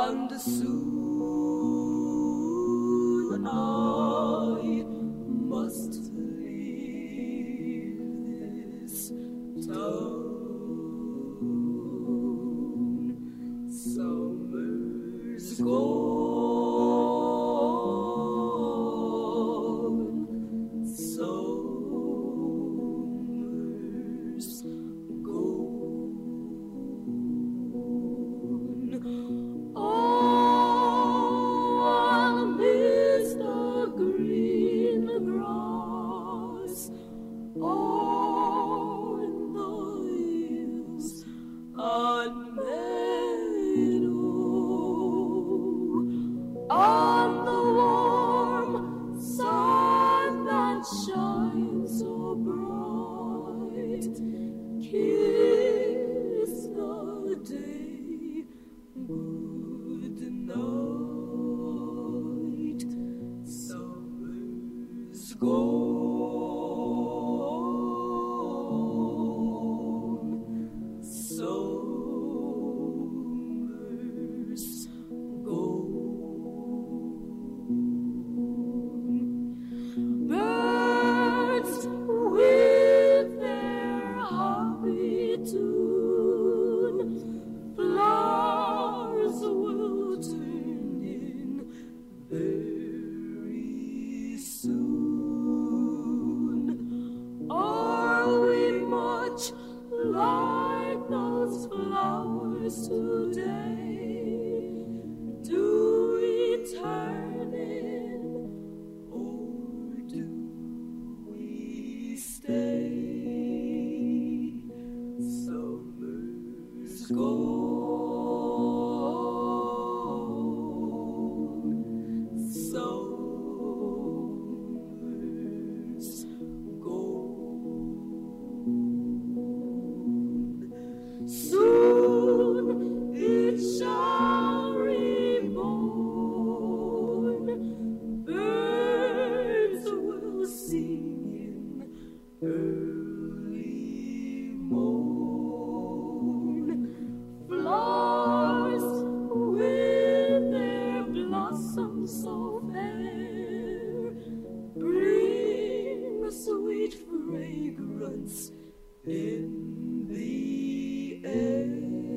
and soon I must leave this town. Summer's gone, summer's gone. Oh, I'll miss the green grass, oh, in the hills and meadows, on the warm sun that shines so bright. Kiss the day good night. Summer's gone, summer's gone. Birds with their happy tune, flowers will turn in very soon. Are we much like those flowers today? Do we turn in, or do we stay? Summer's gone, summer's gone. Soon it shall reborn. Birds will sing in early morn. Flowers with their blossoms so fair bring a sweet fragrance in the air.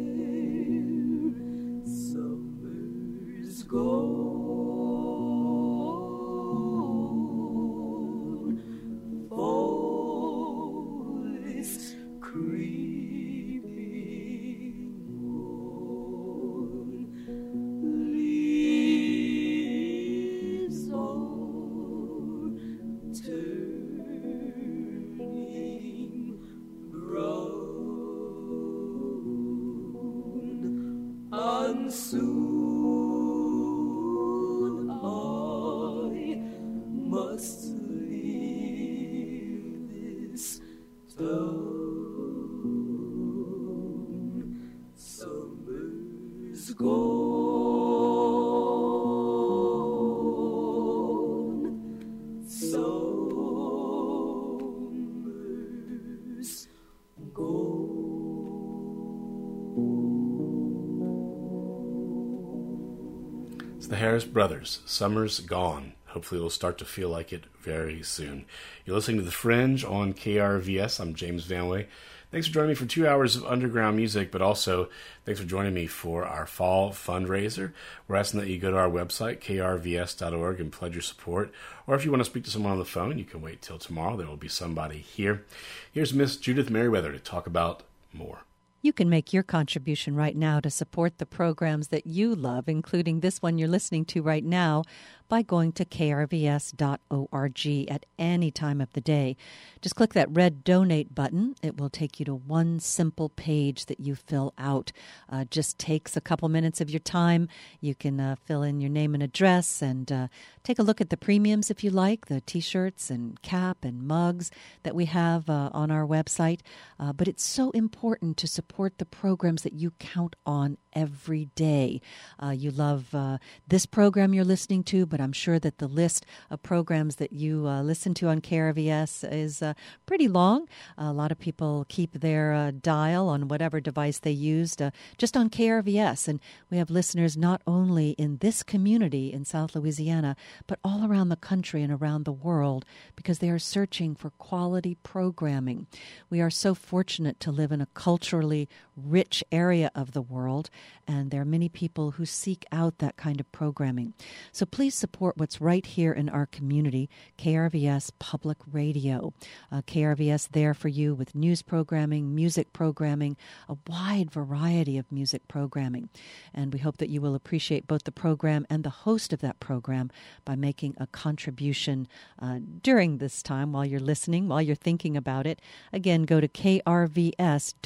Summer's gone, fall is creeping on, leaves are turning brown, and soon I must leave this town. Summer's gone, summer's gone. It's the Harris Brothers, Summer's Gone. Hopefully it'll start to feel like it very soon. You're listening to The Fringe on KRVS. I'm James Vanway. Thanks for joining me for 2 hours of underground music, but also thanks for joining me for our fall fundraiser. We're asking that you go to our website, krvs.org, and pledge your support. Or if you want to speak to someone on the phone, you can wait till tomorrow. There will be somebody here. Here's Miss Judith Merriweather to talk about more. You can make your contribution right now to support the programs that you love, including this one you're listening to right now, by going to krvs.org at any time of the day. Just click that red donate button. It will take you to one simple page that you fill out. Just takes a couple minutes of your time. You can fill in your name and address and take a look at the premiums if you like, the T-shirts and cap and mugs that we have on our website. But it's so important to support support the programs that you count on every day. You love this program you're listening to, but I'm sure that the list of programs that you listen to on KRVS is pretty long. A lot of people keep their dial on whatever device they used just on KRVS, and we have listeners not only in this community in South Louisiana, but all around the country and around the world, because they are searching for quality programming. We are so fortunate to live in a culturally rich area of the world, and there are many people who seek out that kind of programming. So please support what's right here in our community, KRVS Public Radio. KRVS there for you with news programming, music programming, a wide variety of music programming. And we hope that you will appreciate both the program and the host of that program by making a contribution during this time while you're listening, while you're thinking about it. Again, go to krvs.org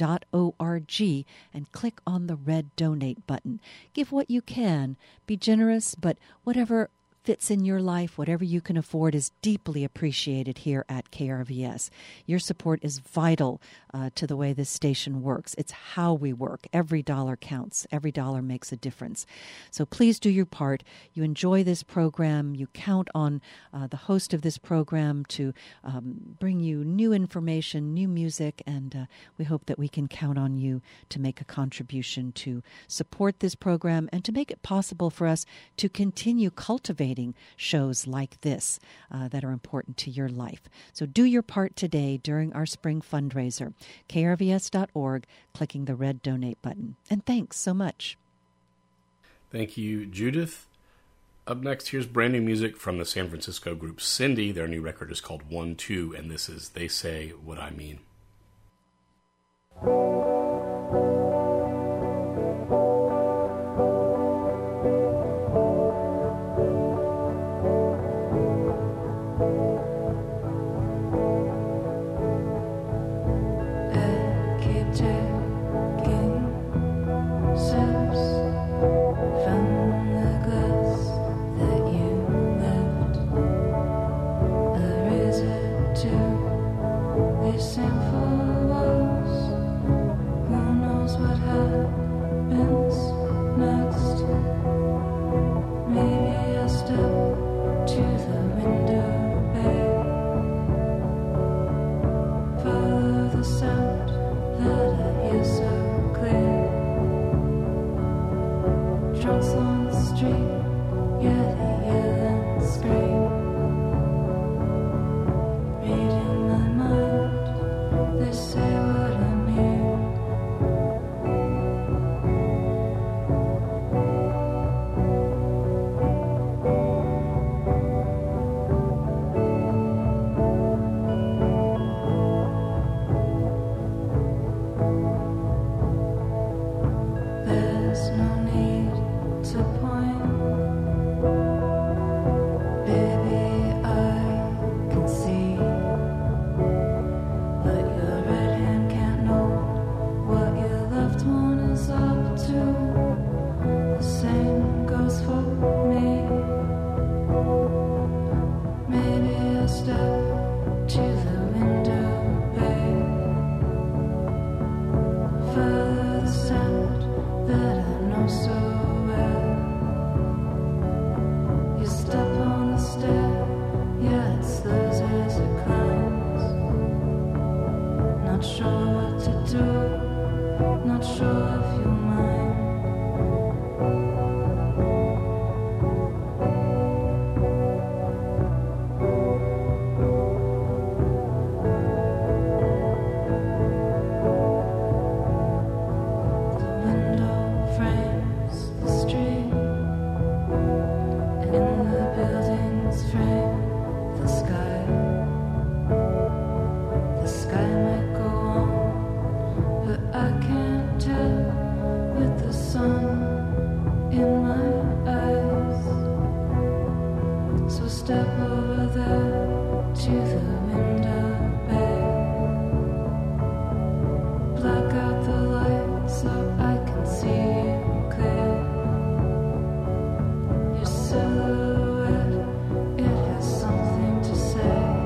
and click on the red donate button. Give what you can. Be generous, but whatever fits in your life, whatever you can afford, is deeply appreciated here at KRVS. Your support is vital to the way this station works. It's how we work. Every dollar counts. Every dollar makes a difference. So please do your part. You enjoy this program. You count on the host of this program to bring you new information, new music, and we hope that we can count on you to make a contribution to support this program and to make it possible for us to continue cultivating shows like this that are important to your life. So do your part today during our spring fundraiser, krvs.org, clicking the red donate button. And thanks so much. Thank you, Judith. Up next, here's brand new music from the San Francisco group Cindy. Their new record is called 1-2, and this is They Say What I Mean.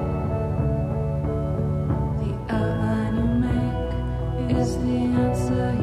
Is the answer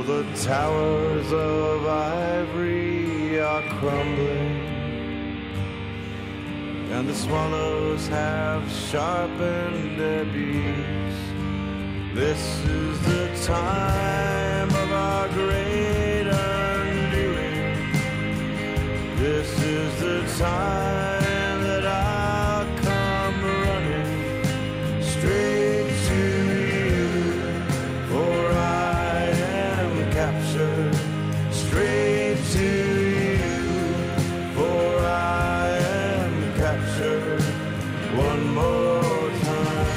the towers of ivory are crumbling, and the swallows have sharpened their beaks. This is the time of our great undoing. This is the time that I'll come running straight to you, for I am captured. Straight to you, for I am captured. One more time.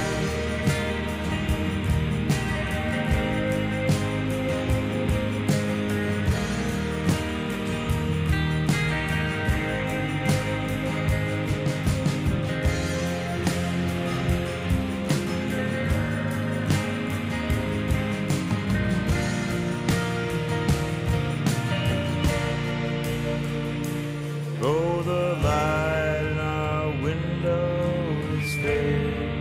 Oh, the light in our windows fade,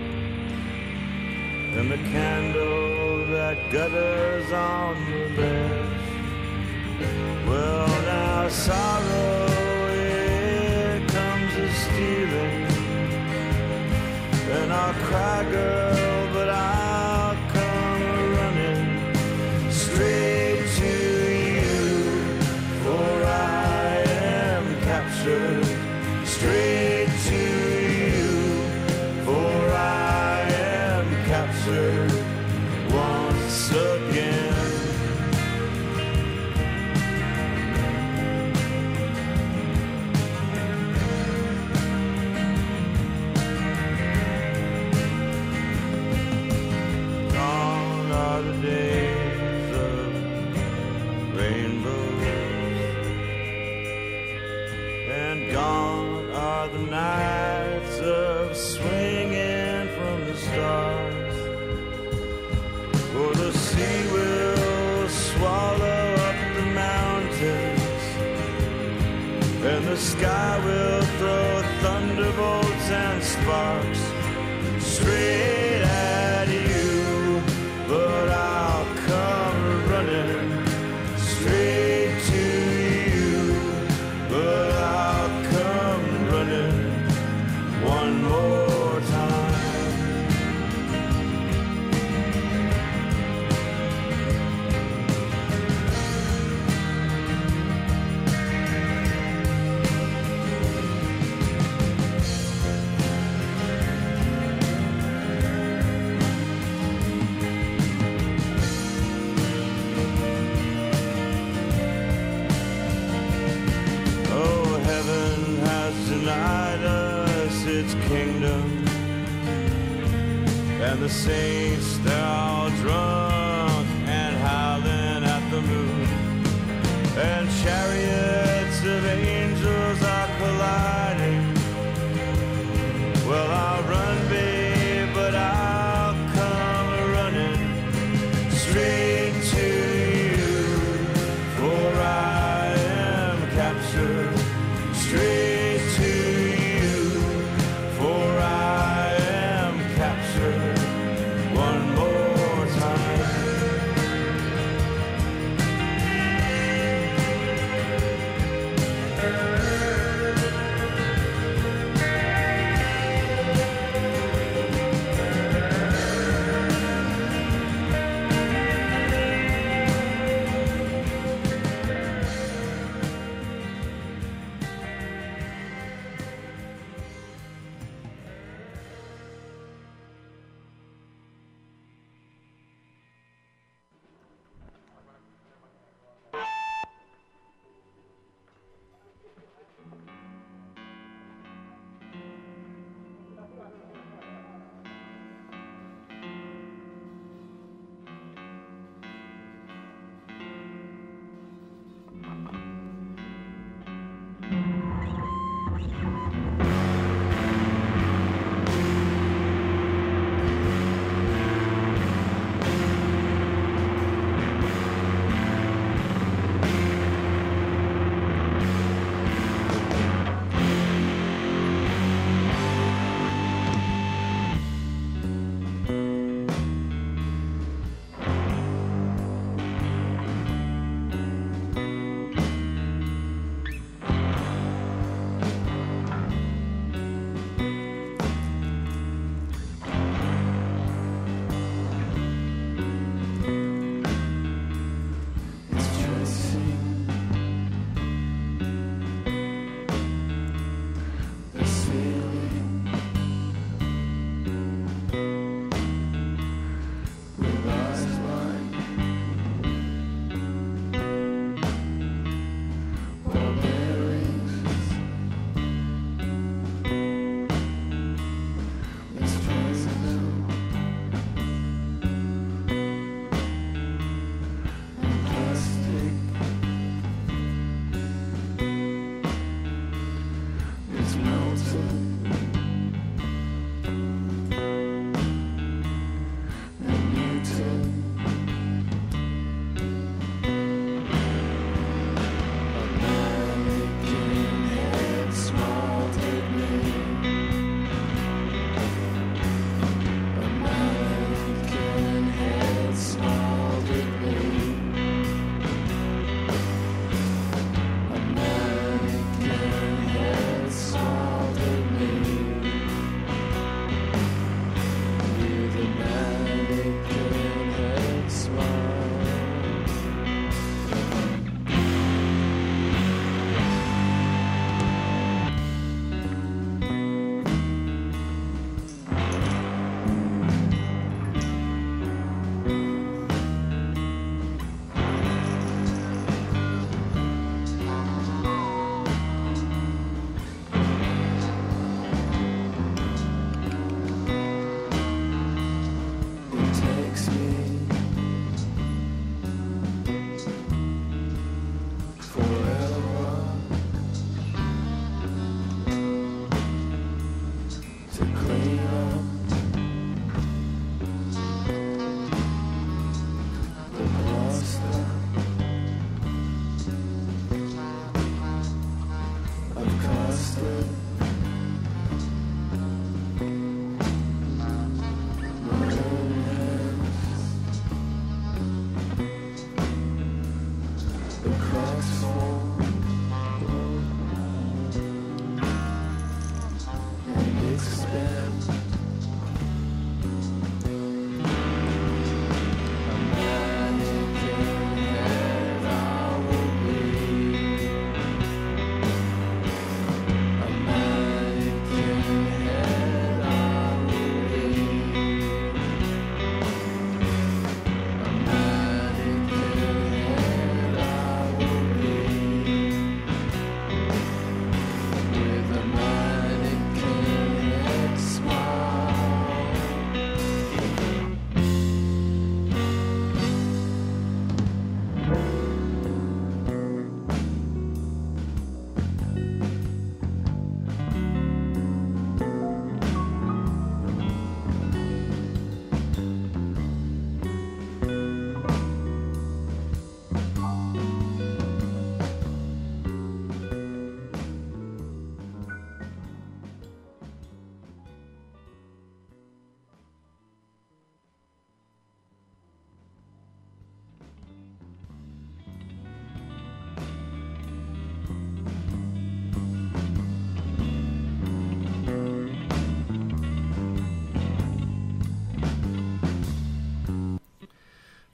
and the candle that gutters on the ledge. Well, now sorrow, it comes a-stealing, and I'll cry, girl, but I'll come running straight to you, for I am captured. Straight to you, for I am captured once again. Gone are the days of rainbows, and gone are the nights of swinging from the stars. For the sea will swallow up the mountains, and the sky will throw thunderbolts and sparks straight at you. But I'll come running straight to you, but I'll come running one more time. Oh, heaven has denied us its kingdom, and the saints, they're all drunk and howling at the moon, and chariots of angels are colliding. Well, I'll run, babe, but I'll come running straight to you, for I am captured. Straight to you, for I am captured one more time.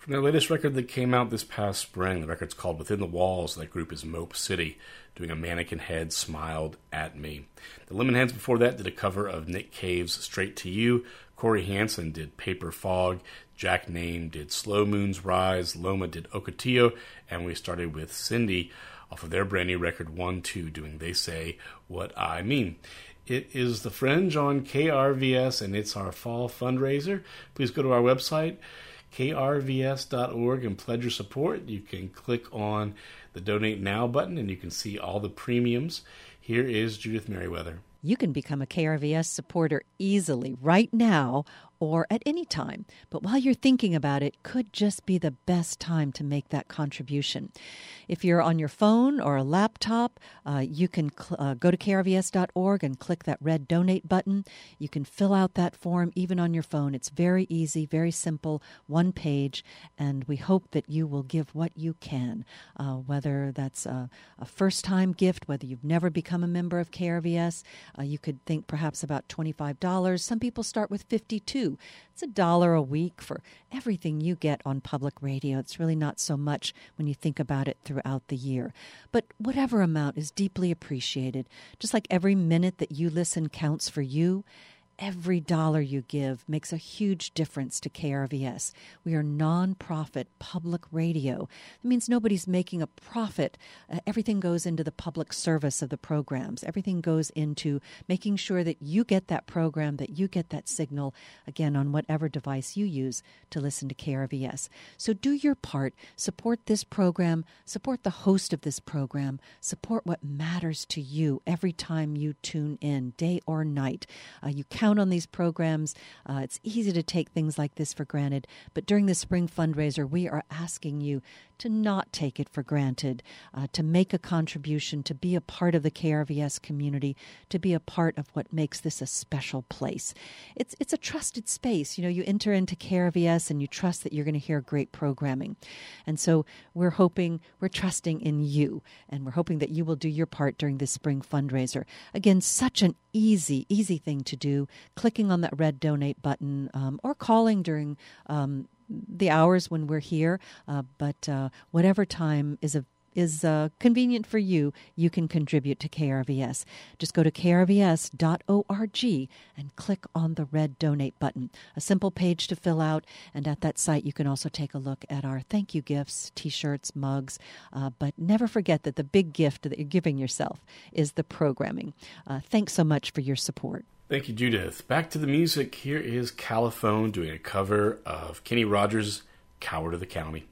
From their latest record that came out this past spring, the record's called Within the Walls. That group is Mope City, doing A Mannequin Head Smiled at Me. The Lemonheads before that did a cover of Nick Cave's Straight to You. Corey Hansen did Paper Fog. Jack Name did Slow Moon's Rise. Loma did Ocotillo. And we started with Cindy off of their brand new record 1-2 doing They Say What I Mean. It is The Fringe on KRVS, and it's our fall fundraiser. Please go to our website, krvs.org, and pledge your support. You can click on the Donate Now button, and you can see all the premiums. Here is Judith Merriweather. You can become a KRVS supporter easily right now or at any time. But while you're thinking about it, could just be the best time to make that contribution. If you're on your phone or a laptop, you can go to krvs.org and click that red donate button. You can fill out that form even on your phone. It's very easy, very simple, one page, and we hope that you will give what you can, whether that's a first-time gift, whether you've never become a member of KRVS. You could think perhaps about $25. Some people start with $52. It's $1 a week for everything you get on public radio. It's really not so much when you think about it throughout the year. But whatever amount is deeply appreciated. Just like every minute that you listen counts for you, every dollar you give makes a huge difference to KRVS. We are non-profit public radio. That means nobody's making a profit. Everything goes into the public service of the programs. Everything goes into making sure that you get that program, that you get that signal, again, on whatever device you use to listen to KRVS. So do your part. Support this program. Support the host of this program. Support what matters to you every time you tune in, day or night. You count on these programs. It's easy to take things like this for granted, but during the spring fundraiser, we are asking you to not take it for granted, to make a contribution, to be a part of the KRVS community, to be a part of what makes this a special place. It's a trusted space. You know, you enter into KRVS and you trust that you're going to hear great programming. And so we're trusting in you, and we're hoping that you will do your part during this spring fundraiser. Again, such an easy thing to do, clicking on that red donate button or calling during the hours when we're here, but whatever time is convenient for you, you can contribute to KRVS. Just go to krvs.org and click on the red donate button. A simple page to fill out, and at that site you can also take a look at our thank you gifts, T-shirts, mugs, but never forget that the big gift that you're giving yourself is the programming. Thanks so much for your support. Thank you, Judith. Back to the music. Here is Caliphone doing a cover of Kenny Rogers' Coward of the County.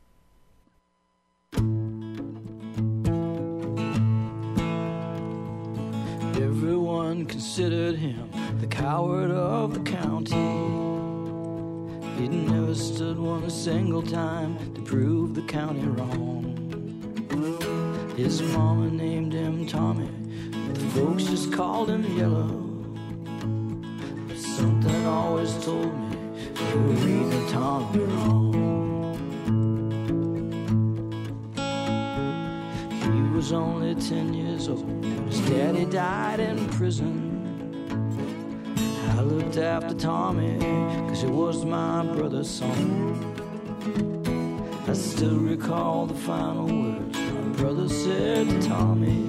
Everyone considered him the coward of the county. He'd never stood one single time to prove the county wrong. His mama named him Tommy, but the folks just called him Yellow. Something always told me you were reading Tommy wrong. He was only 10 years old when his daddy died in prison. I looked after Tommy, cause he was my brother's son. I still recall the final words my brother said to Tommy.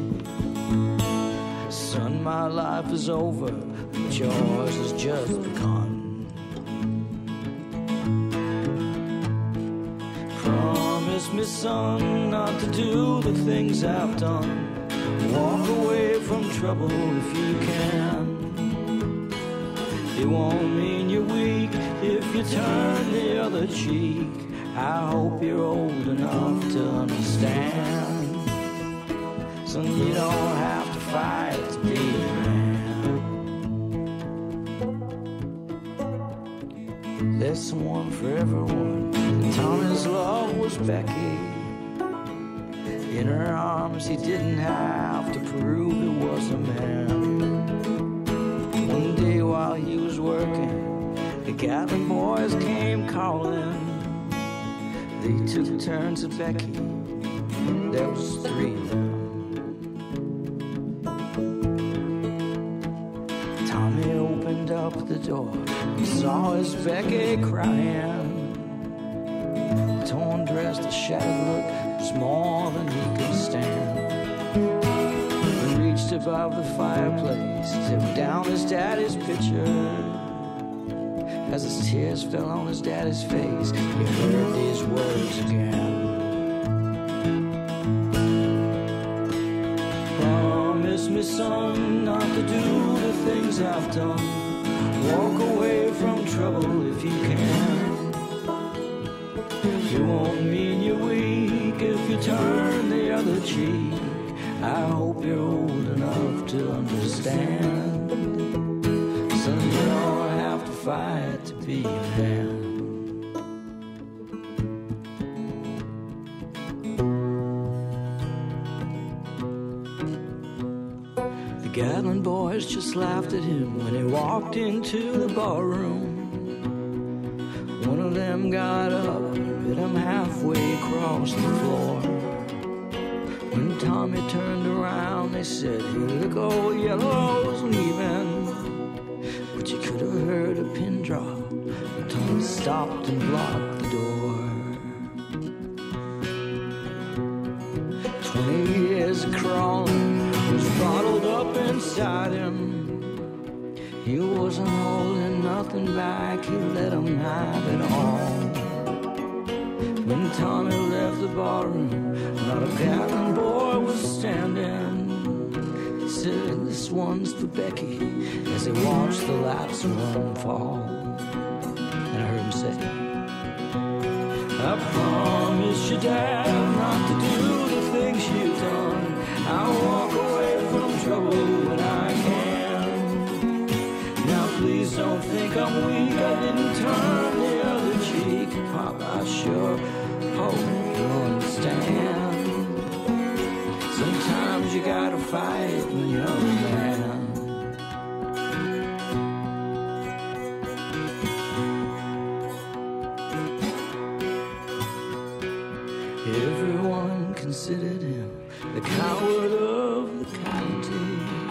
Son, my life is over, but yours has just begun. Promise me, son, not to do the things I've done. Walk away from trouble if you can. It won't mean you're weak if you turn the other cheek. I hope you're old enough to understand. Son, you don't have to fight to be a man. There's someone for everyone. And Tommy's love was Becky. In her arms he didn't have to prove he was a man. One day while he was working, the Gatlin boys came calling. They took turns at Becky. There was 3 of them. Tommy opened up the door. He saw his Becky crying. torn dress, the shattered look was more than he could stand. He reached above the fireplace, took down his daddy's picture. As his tears fell on his daddy's face, he heard these words again. Promise me, son, not to do the things I've done. Walk away from trouble if you can. It won't mean you're weak if you turn the other cheek. I hope you're old enough to understand. Son, you don't have to fight to be a man. The Gatlin boys just laughed at him when he walked into the barroom. One of them got up and hit him halfway across the floor. When Tommy turned around, they said, "Hey, look, old Yellow's leaving." But you could have heard a pin drop. Tommy stopped and blocked the door. 20 years of crawling was bottled up inside him. He wasn't holding nothing back, he let him have it all. When Tommy left the barroom, not a Gatlin boy was standing. He said, "This one's for Becky," as he watched the last one fall. And I heard him say, "I promise you, Dad, not to do the things you've done. I'll walk away from trouble when I can. Now please don't think I'm weak, I didn't turn the other cheek. Pop, I sure hope you understand. Sometimes you gotta fight when you're a man." Everyone considered him the coward of the county.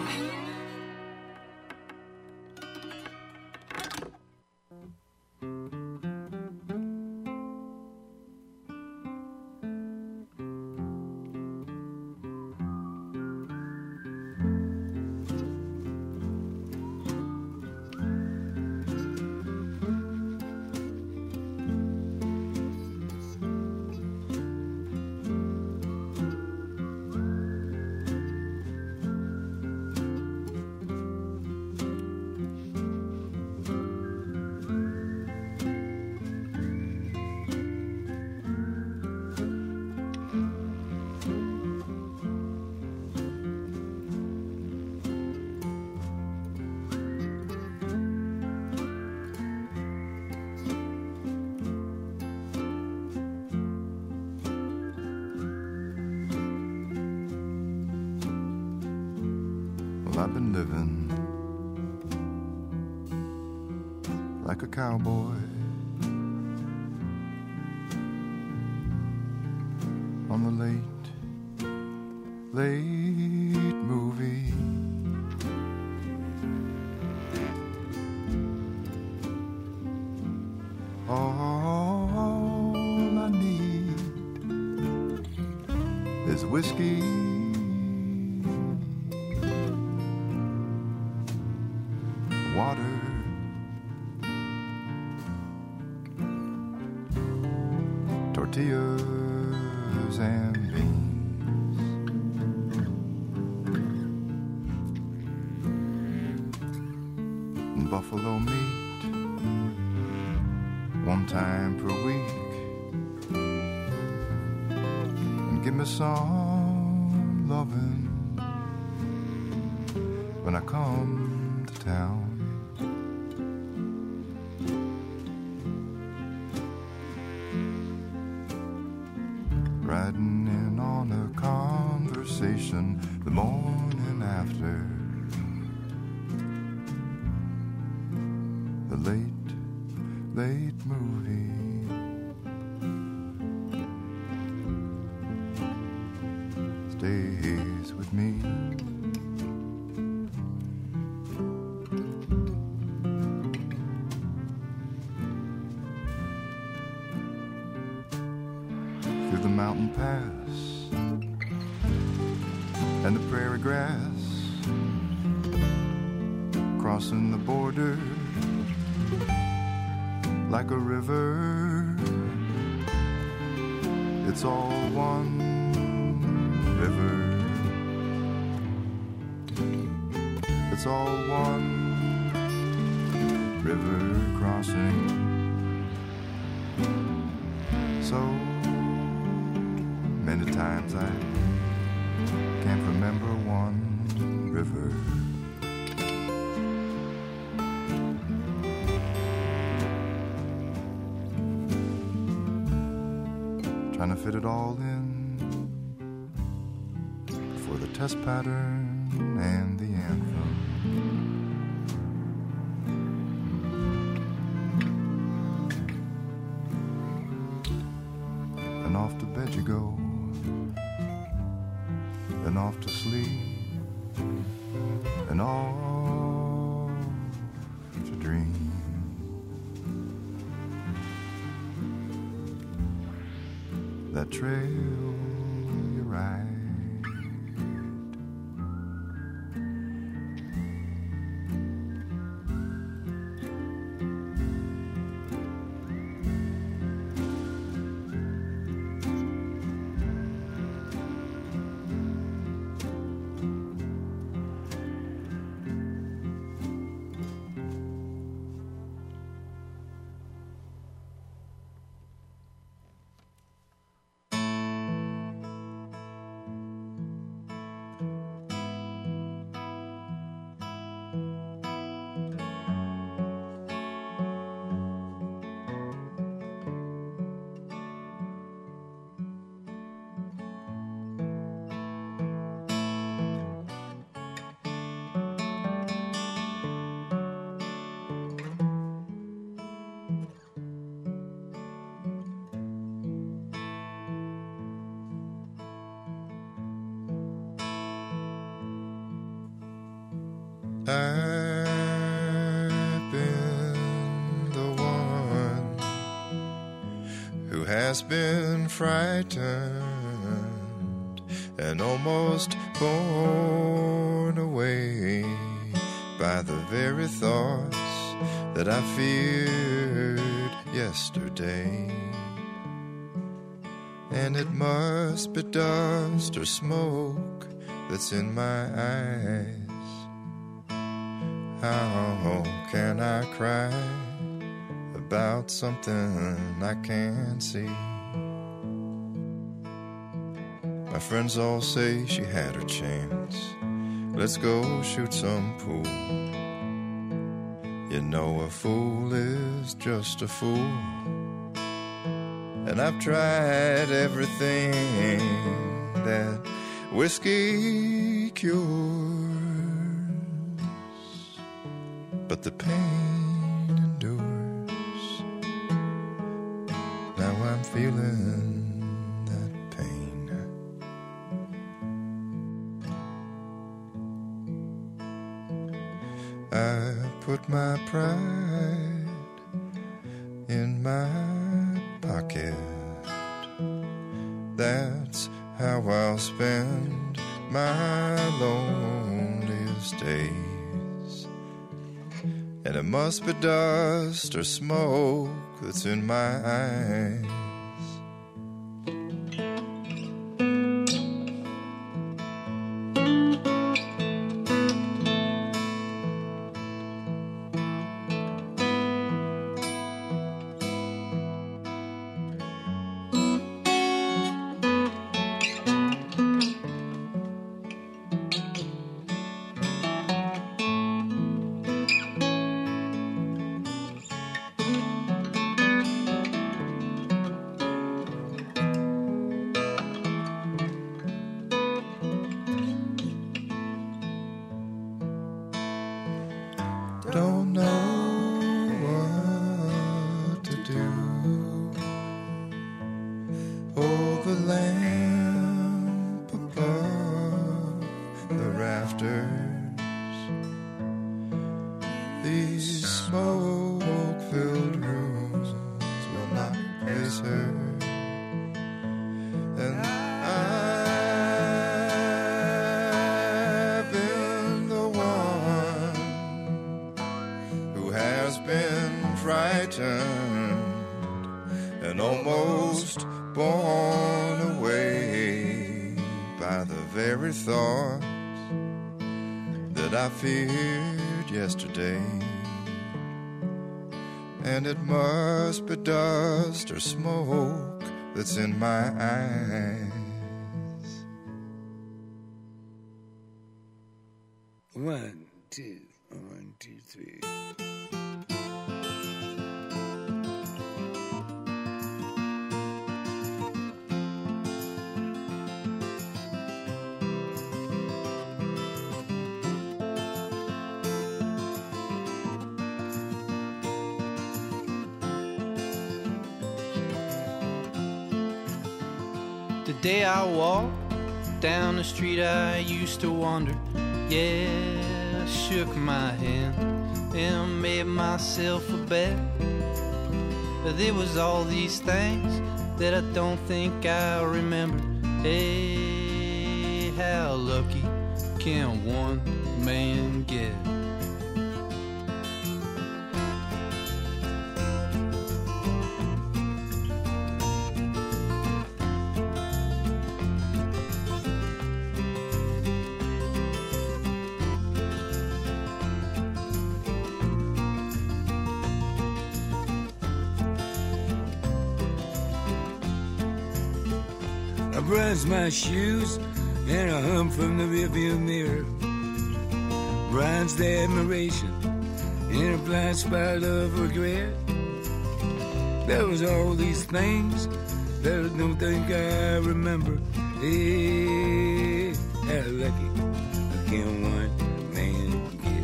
I've been living like a cowboy on the late, late movie. All I need is whiskey, water, tortillas and beans. And buffalo meat 1 time per week. And give me some loving when I come to town. Riding in on a conversation the morning after the late, late movie. Stays with me. the mountain pass and the prairie grass, crossing the border like a river. It's all one river. It's all one river crossing. So many times I can't remember one river. Trying to fit it all in for the test pattern and the anthem. And off to bed you go, and off to sleep, and off to dream. That trail you ride, I've been the one who has been frightened and almost borne away by the very thoughts that I feared yesterday. And it must be dust or smoke that's in my eyes. How can I cry about something I can't see? My friends all say she had her chance. Let's go shoot some pool. You know a fool is just a fool. And I've tried everything that whiskey cures, but the pain endures. Now I'm feeling that pain. I put my pride in my pocket. That's how I'll spend my loneliest days. And it must be dust or smoke that's in my eyes. frightened and almost borne away by the very thoughts that I feared yesterday. And it must be dust or smoke that's in my eyes. 1, 2, 1, 2, 3. The day I walked down the street I used to wander, yeah, I shook my hand and made myself a bet. There was all these things that I don't think I remember. Hey, how lucky can one man get? I brush my shoes and I hum from the rearview mirror. Bronze the admiration in a blind spot of regret. There was all these things that I don't think I remember. Hey, how lucky can one man get?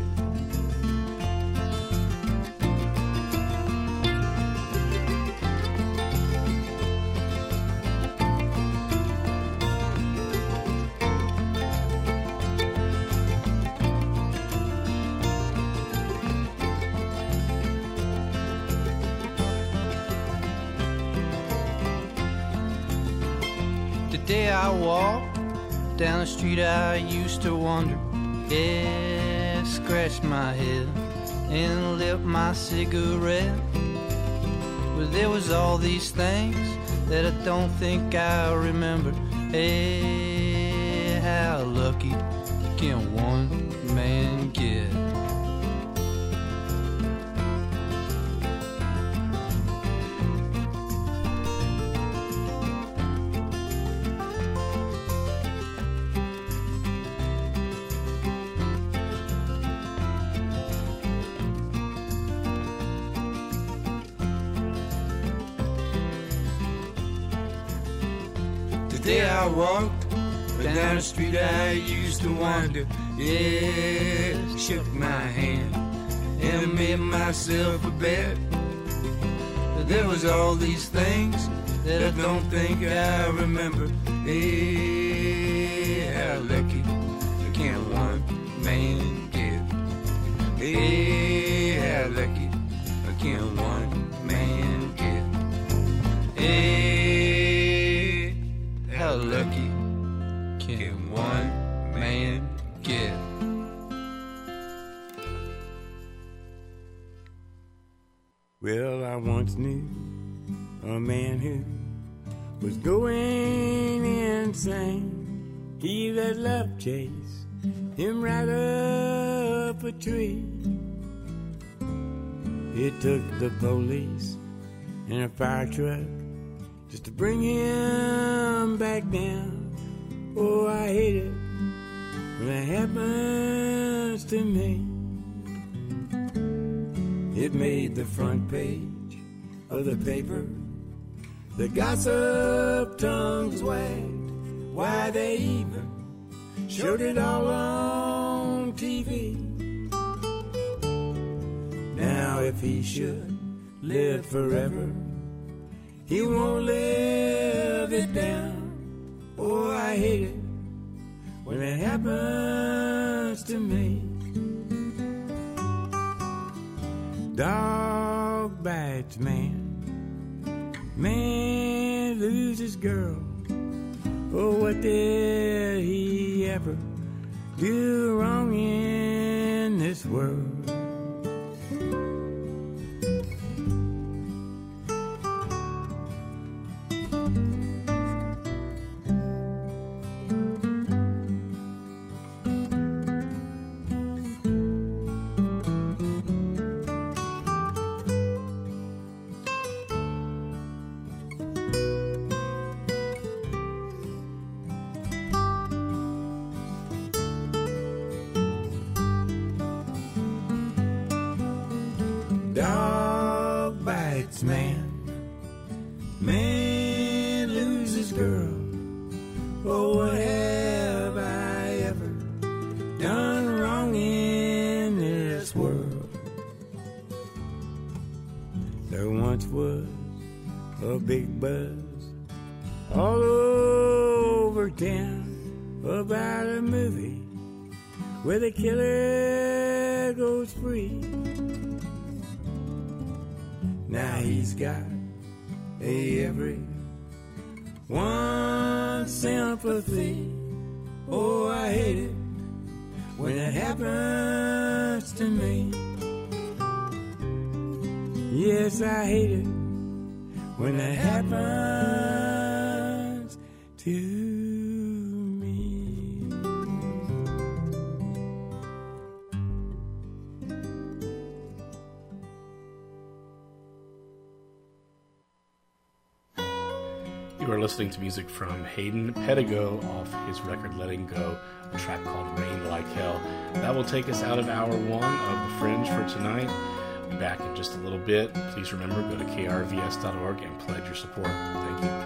The day I walked down the street I used to wander, yeah, scratched my head and lit my cigarette. Well, there was all these things that I don't think I remember. Hey, how lucky can one man get? The day I walked down the street I used to wander, yeah, shook my hand and made myself a bet. But there was all these things that I don't think I remember. Hey, how lucky can one man get? Hey, how lucky can one man get? Hey, how lucky can one man get? Well, I once knew a man who was going insane. He let love chase him right up a tree. It took the police and a fire truck just to bring him back down. Oh, I hate it when it happens to me. It made the front page of the paper. The gossip tongues wagged. Why, they even showed it all on TV. Now if he should live forever, he won't live it down. Oh, I hate it when it happens to me. Dog bites man, man loses girl. Oh, what did he ever do wrong in this world? it's man. Man loses girl. Oh, what have I ever done wrong in this world? There once was a big buzz all over town about a movie where the killer goes free. Now he's got every one sympathy. Oh, I hate it when it happens to me. Yes, I hate it when it happens to me. You are listening to music from Hayden Pedigo off his record Letting Go, a track called Rain Like Hell. That will take us out of hour one of The Fringe for tonight. We'll be back in just a little bit. Please remember, go to krvs.org and pledge your support. Thank you.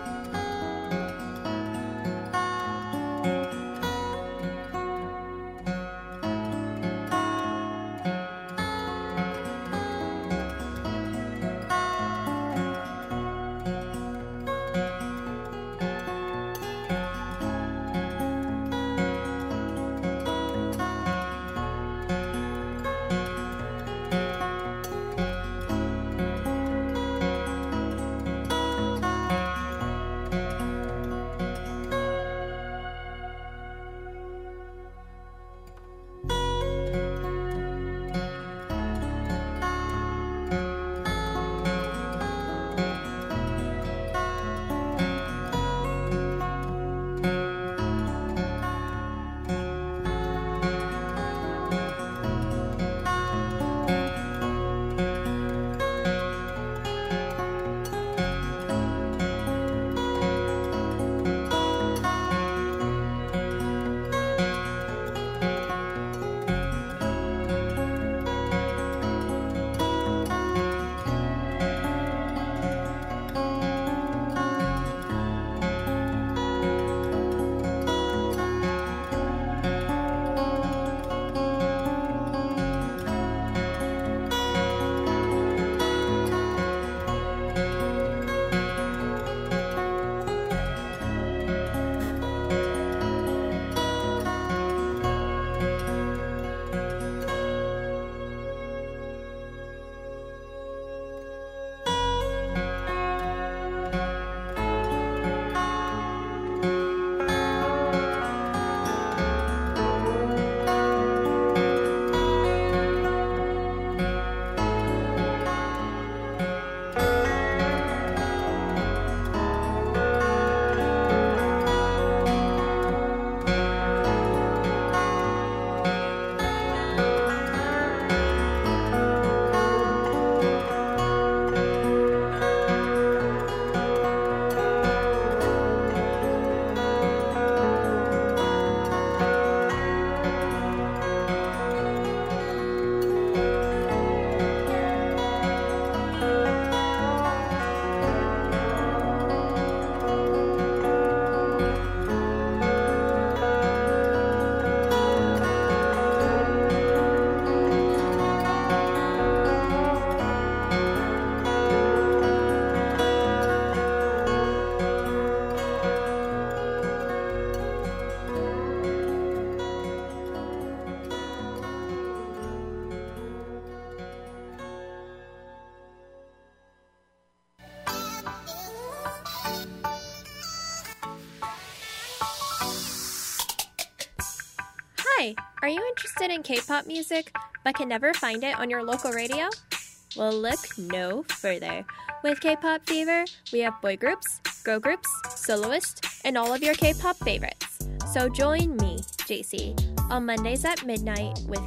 Hi, are you interested in K-pop music but can never find it on your local radio? Well, look no further. With K-Pop Fever, we have boy groups, girl groups, soloists, and all of your K-pop favorites. So join me, JC, on Mondays at midnight with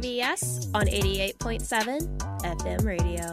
KRVS on 88.7 FM radio.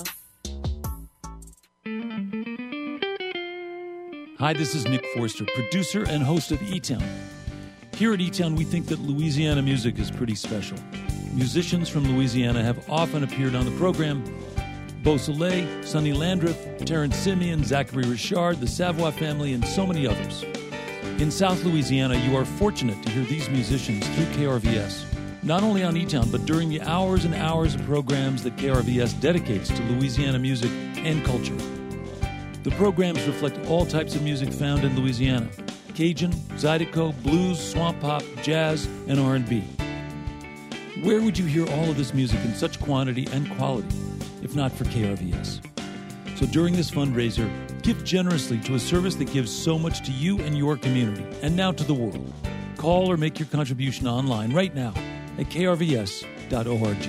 Hi, this is Nick Forster, producer and host of E-Town. Here at E-Town, we think that Louisiana music is pretty special. Musicians from Louisiana have often appeared on the program. Beausoleil, Sonny Landreth, Terrence Simeon, Zachary Richard, the Savoy Family, and so many others. In South Louisiana, you are fortunate to hear these musicians through KRVS, not only on E-Town, but during the hours and hours of programs that KRVS dedicates to Louisiana music and culture. The programs reflect all types of music found in Louisiana: Cajun, Zydeco, blues, swamp pop, jazz, and R&B. Where would you hear all of this music in such quantity and quality, if not for KRVS? So during this fundraiser, give generously to a service that gives so much to you and your community, and now to the world. Call or make your contribution online right now at krvs.org.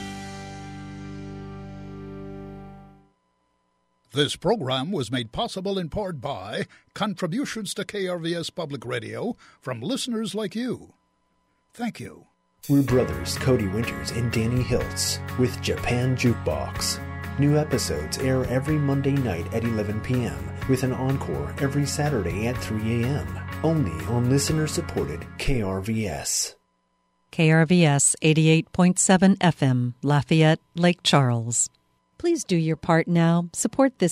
This program was made possible in part by contributions to KRVS Public Radio from listeners like you. Thank you. We're brothers Cody Winters and Danny Hiltz with Japan Jukebox. New episodes air every Monday night at 11 p.m. with an encore every Saturday at 3 a.m. Only on listener-supported KRVS. KRVS 88.7 FM, Lafayette, Lake Charles. Please do your part now. Support this